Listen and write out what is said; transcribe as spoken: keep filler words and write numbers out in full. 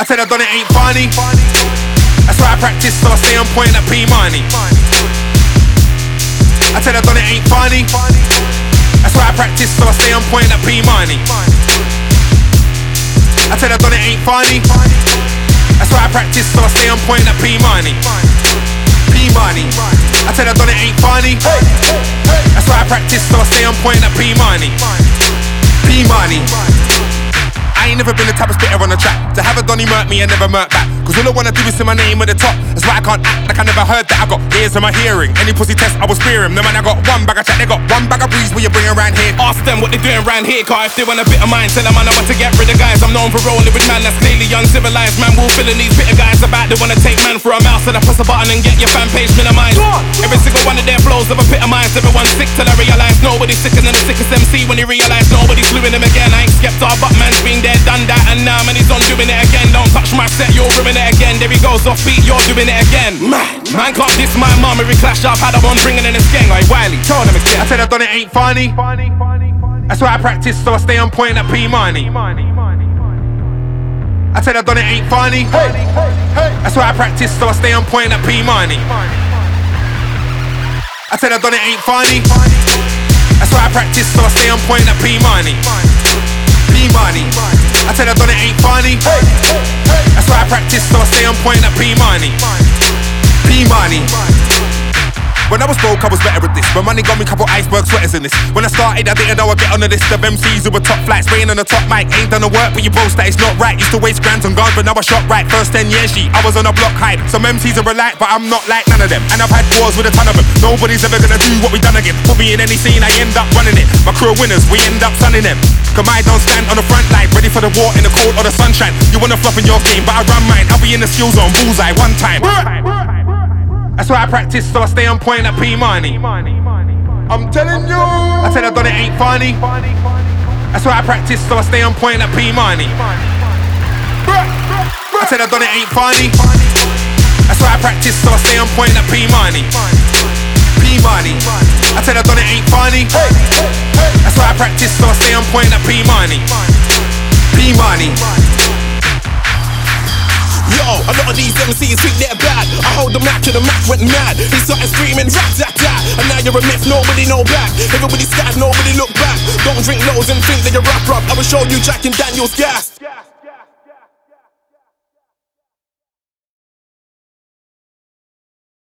said I done it ain't funny. That's why I practice so I stay on point at P-Money. I said I done it ain't funny. That's why I practice so I stay on point at P-Money. I said I done it ain't funny. That's why I practice so I stay on point at P-Money. P-Money. I said I done it ain't funny. That's why I practice so I stay on point at P-Money. P-Money. I ain't never been the type of spitter on the track to have a Donny murk me and never murk back. Cause all I wanna do is see my name at the top. That's why I can't act like I never heard that. I got ears in my hearing. Any pussy test I will spear him. No man, I got one bag of chat, they got one bag of breeze where you bring around here. Ask them what they doing around here, car if they want a bit of mine, tell them I know what to get rid of guys. I'm known for rolling with man that's clearly uncivilized. Man will fill in these bitter guys about they wanna take man for a mouse. So I press a button and get your fan page minimized. Every single one of their flows have epitomized. Everyone's sick till I realise nobody's sicker than the sickest M C when he realise nobody's gluing him again. I ain't skeptic, but man's been there, done that, and now man he's on doing it again. Don't touch my set, you're ruining it again. There he goes off beat, you're doing it again. Man, man can't diss my mum. Every clash I've had, I'm on bringing in this gang. Like Wiley, tell them again. I said I done it ain't funny. That's why I practice so I stay on point at P-Money. I said I done it ain't funny. That's why I practice so I stay on point at P-Money. I said I done it ain't funny. That's why I practice so I stay on point at P-Money. P-Money. I said I done it ain't funny. That's why I practice so I stay on point at P-Money. P-Money. When I was broke, I was better at this. My money got me couple iceberg sweaters in this. When I started, I didn't know I'd get on the list of M Cs who were top flights, spraying on the top mic. Ain't done the work, but you boast that it's not right. Used to waste grands on guards, but now I shot right. First ten years, G, I was on a block hide. Some M Cs are alike, but I'm not like none of them. And I've had wars with a ton of them. Nobody's ever gonna do what we done again. Put me in any scene, I end up running it. My crew are winners, we end up sunning them. Cause I don't stand on the front line, ready for the war in the cold or the sunshine. You wanna flop in your game, but I run mine. I'll be in the skill zone, bullseye, one time. That's why I practice so I stay on point at P-Money. I'm telling you. I said I done it ain't funny. That's why I practice so I stay on point at P-Money. I said I done it ain't funny. That's why I practice so I stay on point at P-Money. P-Money. I said I done it ain't funny. That's why I practice so I stay on point at P-Money. P-Money. Yo, a lot of these M Cs think they're bad. I hold the mic and the mic went mad. He started screaming rat tat tat. And now you're a myth, nobody know back. Everybody scared, nobody look back. Don't drink loads and think that you're rap rap. I will show you Jack and Daniel's gas.